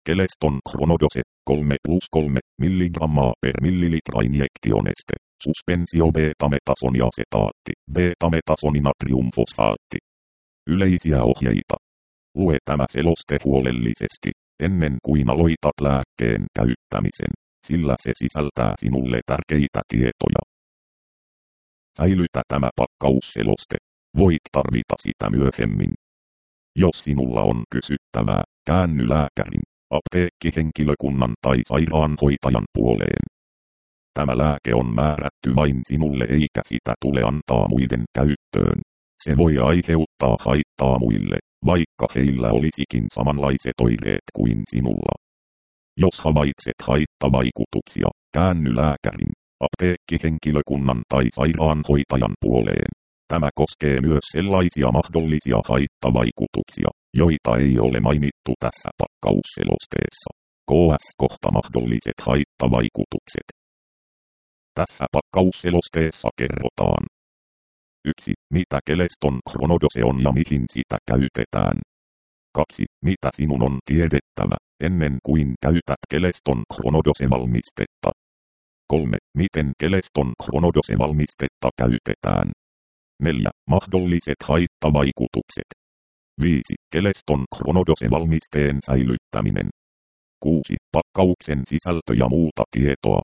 Keleston Chronodose 3+3 mg per millilitra injektioneste. Suspensio beta-metasoniasetaatti, beta-metasoninatriumfosfaatti. Yleisiä ohjeita. Lue tämä seloste huolellisesti, ennen kuin aloitat lääkkeen käyttämisen, sillä se sisältää sinulle tärkeitä tietoja. Säilytä tämä pakkausseloste. Voit tarvita sitä myöhemmin. Jos sinulla on kysyttävää, käänny lääkärin, apteekkihenkilökunnan tai sairaanhoitajan puoleen. Tämä lääke on määrätty vain sinulle eikä sitä tule antaa muiden käyttöön. Se voi aiheuttaa haittaa muille, vaikka heillä olisikin samanlaiset oireet kuin sinulla. Jos havaitset haittavaikutuksia, käänny lääkärin, apteekkihenkilökunnan tai sairaanhoitajan puoleen. Tämä koskee myös sellaisia mahdollisia haittavaikutuksia, joita ei ole mainittu tässä pakkausselosteessa. KS-kohta mahdolliset haittavaikutukset. Tässä pakkausselosteessa kerrotaan. 1. Mitä Keleston Chronodose on ja mihin sitä käytetään. 2. Mitä sinun on tiedettävä, ennen kuin käytät Keleston Chronodose-valmistetta. 3. Miten Keleston Chronodose-valmistetta käytetään. 4. Mahdolliset haittavaikutukset. 5. Keleston Chronodose-valmisteen säilyttäminen. 6. Pakkauksen sisältö ja muuta tietoa.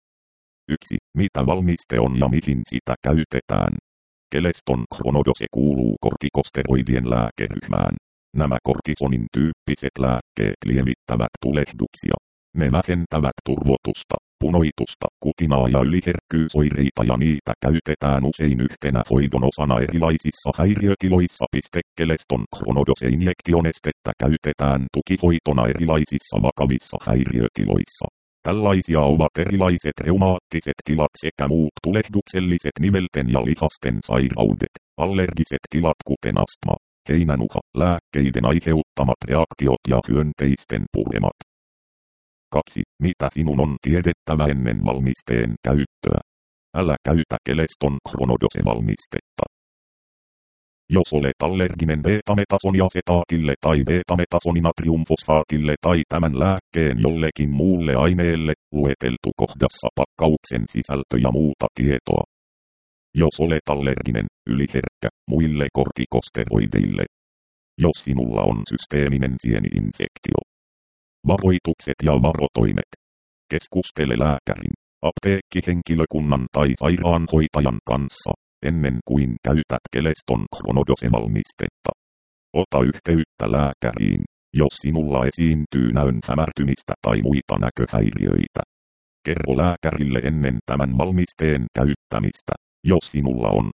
1. Mitä valmiste on ja mihin sitä käytetään. Keleston Chronodose kuuluu kortikosteroidien lääkeryhmään. Nämä kortisonin tyyppiset lääkkeet lievittävät tulehduksia. Ne vähentävät turvotusta, punoitusta, kutinaa ja yliherkkyysoireita ja niitä käytetään usein yhtenä hoidon osana erilaisissa häiriötiloissa. Keleston Chronodose-injektionestettä käytetään tukihoitona erilaisissa vakavissa häiriötiloissa. Tällaisia ovat erilaiset reumaattiset tilat sekä muut tulehdukselliset nivelten ja lihasten sairaudet, allergiset tilat kuten astma, heinänuha, lääkkeiden aiheuttamat reaktiot ja hyönteisten puremat. 2. Mitä sinun on tiedettävä ennen valmisteen käyttöä? Älä käytä Keleston Chronodose-valmistetta. Jos olet allerginen beta-metasoniasetaatille tai beta-metasoninatriumfosfaatille tai tämän lääkkeen jollekin muulle aineelle, lueteltu kohdassa pakkauksen sisältö ja muuta tietoa. Jos olet allerginen, yliherkkä, muille kortikosteroideille. Jos sinulla on systeeminen sieni-infektio. Varoitukset ja varotoimet. Keskustele lääkärin, apteekkihenkilökunnan tai sairaanhoitajan kanssa, ennen kuin käytät Keleston Chronodose-valmistetta. Ota yhteyttä lääkäriin, jos sinulla esiintyy näön hämärtymistä tai muita näköhäiriöitä. Kerro lääkärille ennen tämän valmisteen käyttämistä, jos sinulla on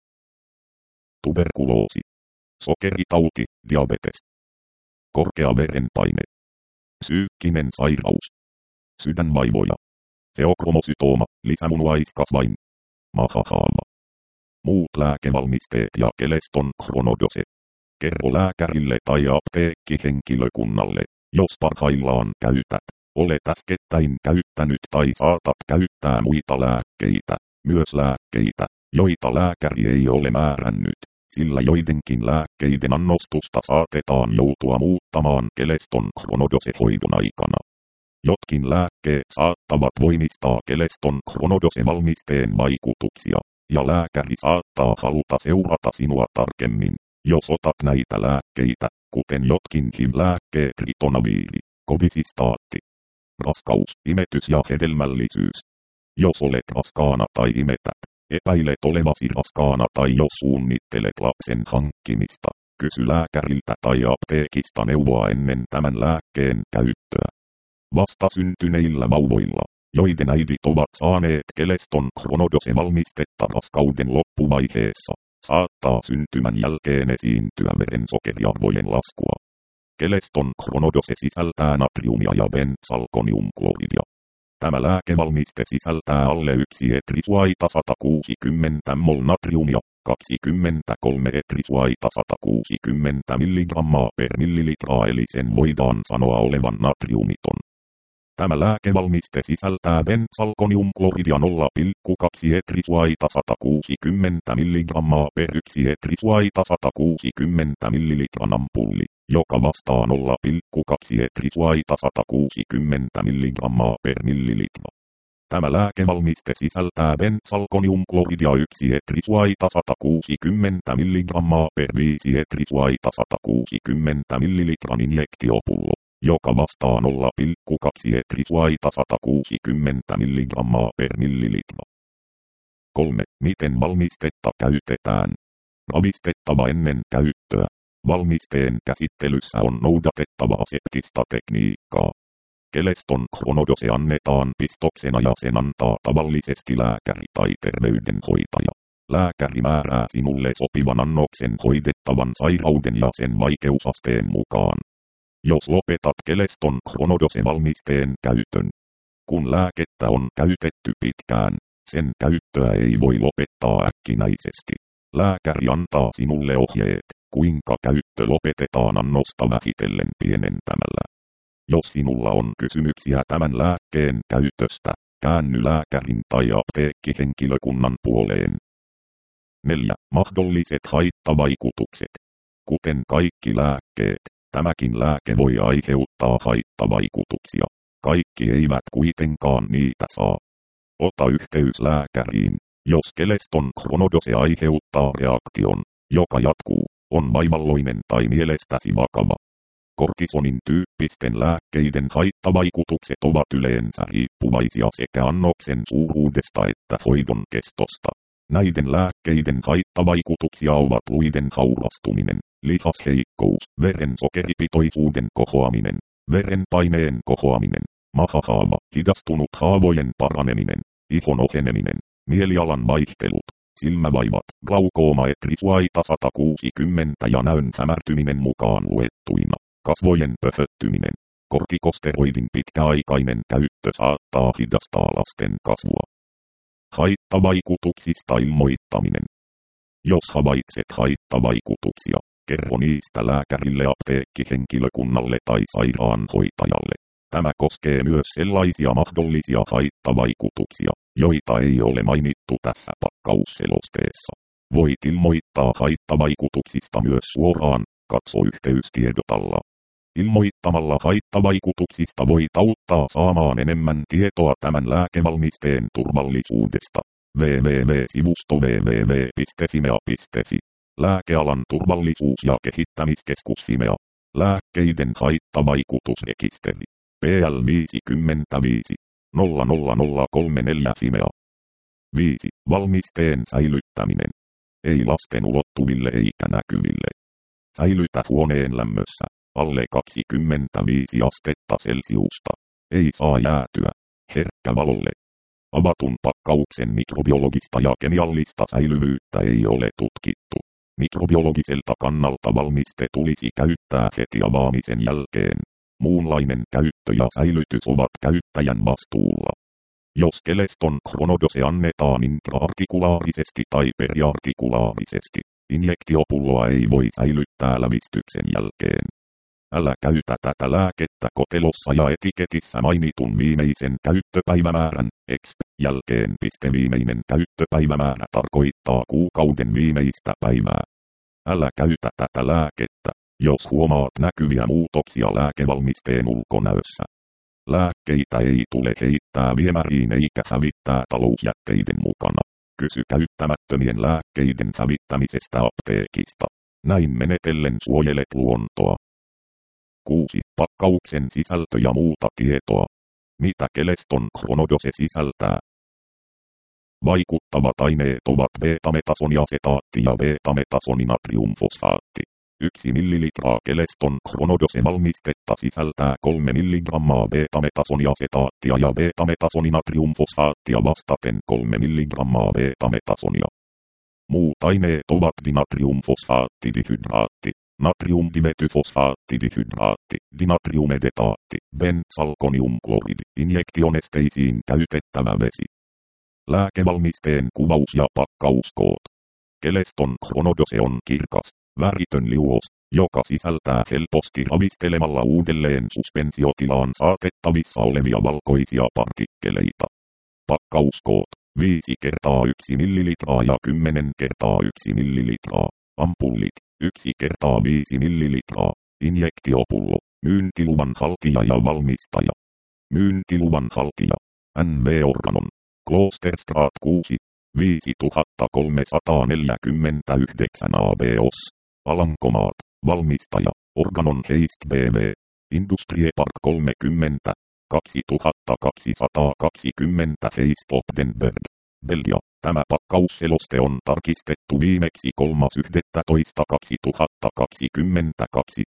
tuberkuloosi, sokeritauti, diabetes, korkea verenpaine, psyykkinen sairaus, sydänvaivoja, feokromosytooma, lisämunuaiskasvain, mahahaava. Muut lääkevalmisteet ja Keleston Chronodose. Kerro lääkärille tai apteekkihenkilökunnalle, jos parhaillaan käytät, olet äskettäin käyttänyt tai saatat käyttää muita lääkkeitä, myös lääkkeitä, joita lääkäri ei ole määrännyt, sillä joidenkin lääkkeiden annostusta saatetaan joutua muuttamaan Keleston Chronodose-hoidon aikana. Jotkin lääkkeet saattavat voimistaa Keleston Chronodose-valmisteen vaikutuksia, ja lääkäri saattaa haluta seurata sinua tarkemmin, jos otat näitä lääkkeitä, kuten jotkin HIV-lääkkeet ritonaviiri, kovisistaatti. Raskaus, imetys ja hedelmällisyys. Jos olet raskaana tai imetät, epäilet olevasi raskaana tai jos suunnittelet lapsen hankkimista, kysy lääkäriltä tai apteekista neuvoa ennen tämän lääkkeen käyttöä. Vastasyntyneillä vauvoilla, joiden äidit ovat saaneet Keleston Chronodose-valmistetta raskauden loppuvaiheessa, saattaa syntymän jälkeen esiintyä verensokeriarvojen laskua. Keleston Chronodose sisältää natriumia ja benzalkoniumkloridia. Tämä lääkevalmiste sisältää alle 1 etrisuaita 160 mol natriumia, 23 etrisuaita 160 mg per millilitra eli sen voidaan sanoa olevan natriumiton. Tämä lääkevalmiste sisältää benzalkoniumkloridia 0,2 etrisuaita 160 mg per 1 etrisuaita 160 ml ampulli, joka vastaa 0,2 etrisuaita 160 mg per millilitra. Tämä lääkevalmiste sisältää benzalkoniumkloridia 1 etrisuaita 160 mg per 5 etrisuaita 160 ml injektiopullo, joka vastaa 0,2 etrisuaita 160 mg per millilitra. 3. Miten valmistetta käytetään? Ravistettava ennen käyttöä. Valmisteen käsittelyssä on noudatettava aseptista tekniikkaa. Keleston Chronodose annetaan pistoksena ja sen antaa tavallisesti lääkäri tai terveydenhoitaja. Lääkäri määrää sinulle sopivan annoksen hoidettavan sairauden ja sen vaikeusasteen mukaan. Jos lopetat Keleston Chronodose-valmisteen käytön. Kun lääkettä on käytetty pitkään, sen käyttöä ei voi lopettaa äkkinäisesti. Lääkäri antaa sinulle ohjeet, kuinka käyttö lopetetaan annosta vähitellen pienentämällä. Jos sinulla on kysymyksiä tämän lääkkeen käytöstä, käänny lääkärin tai apteekkihenkilökunnan puoleen. 4. Mahdolliset haittavaikutukset. Kuten kaikki lääkkeet, tämäkin lääke voi aiheuttaa haittavaikutuksia. Kaikki eivät kuitenkaan niitä saa. Ota yhteys lääkäriin, jos Keleston Chronodose aiheuttaa reaktion, joka jatkuu, on vaivalloinen tai mielestäsi vakava. Kortisonin tyyppisten lääkkeiden haittavaikutukset ovat yleensä riippuvaisia sekä annoksen suuruudesta että hoidon kestosta. Näiden lääkkeiden haittavaikutuksia ovat luiden haurastuminen, lihasheikkous, veren sokeripitoisuuden kohoaminen, verenpaineen kohoaminen, mahahaava, hidastunut haavojen paraneminen, ihon oheneminen, mielialan vaihtelut, silmävaivat, glaukooma etrisuaita 160 ja näön hämärtyminen mukaan luettuina, kasvojen pöhöttyminen. Kortikosteroidin pitkäaikainen käyttö saattaa hidastaa lasten kasvua. Haittavaikutuksista ilmoittaminen. Jos havaitset haittavaikutuksia, kerro niistä lääkärille, apteekkihenkilökunnalle tai sairaanhoitajalle. Tämä koskee myös sellaisia mahdollisia haittavaikutuksia, joita ei ole mainittu tässä pakkausselosteessa. Voit ilmoittaa haittavaikutuksista myös suoraan, katso yhteystiedotalla. Ilmoittamalla haittavaikutuksista voit auttaa saamaan enemmän tietoa tämän lääkevalmisteen turvallisuudesta. www.sivusto www.fimea.fi. Lääkealan turvallisuus- ja kehittämiskeskus Fimea. Lääkkeiden haittavaikutusrekisteri. PL 55 00034 Fimea. 5. Valmisteen säilyttäminen. Ei lasten ulottuville eikä näkyville. Säilytä huoneen lämmössä. Alle 25 astetta Celsiusta. Ei saa jäätyä. Herkkä valolle. Avatun pakkauksen mikrobiologista ja kemiallista säilyvyyttä ei ole tutkittu. Mikrobiologiselta kannalta valmiste tulisi käyttää heti avaamisen jälkeen. Muunlainen käyttö ja säilytys ovat käyttäjän vastuulla. Jos Keleston Chronodose annetaan intraartikulaarisesti tai periartikulaarisesti, injektiopulloa ei voi säilyttää lävistyksen jälkeen. Älä käytä tätä lääkettä kotelossa ja etiketissä mainitun viimeisen käyttöpäivämäärän jälkeen. Viimeinen käyttöpäivämäärä tarkoittaa kuukauden viimeistä päivää. Älä käytä tätä lääkettä, jos huomaat näkyviä muutoksia lääkevalmisteen ulkonäössä. Lääkkeitä ei tule heittää viemäriin eikä hävittää talousjätteiden mukana. Kysy käyttämättömien lääkkeiden hävittämisestä apteekista. Näin menetellen suojelet luontoa. 6. Pakkauksen sisältö ja muuta tietoa. Mitä Keleston Chronodose sisältää? Vaikuttavat aineet ovat beta-metasonisetaatti ja beta-metasoninatriumfosfaatti. 1 ml Keleston Chronodose valmistetta sisältää 3 mg beta-metasoniasetaattia ja beta-metasoninatriumfosfaattia vastaten 3 mg beta-metasonia. Muut aineet ovat dinatriumfosfaattidihydraatti, natriumdimetyfosfaattidihydraatti, dinatriumedetaatti, benzalkoniumkloridi, injektionesteisiin käytettävä vesi. Lääkevalmisteen kuvaus ja pakkauskoot. Keleston Chronodose on kirkas, väritön liuos, joka sisältää helposti ravistelemalla uudelleen suspensiotilaan saatettavissa olevia valkoisia partikkeleita. Pakkauskoot 5 kertaa 1 ml ja 10 kertaa 1 ml. Ampullit 1 kertaa 5 ml. Injektiopullo. Myyntiluvan haltija ja valmistaja. Myyntiluvan haltija. NV Organon. Klosterstraat 6. 5349 ABOS. Alankomaat. Valmistaja. Organon Heist BV. Industrie Park 30. 2220 Heist Opdenberg. Belgia. Tämä pakkausseloste on tarkistettu viimeksi 3.11.2022.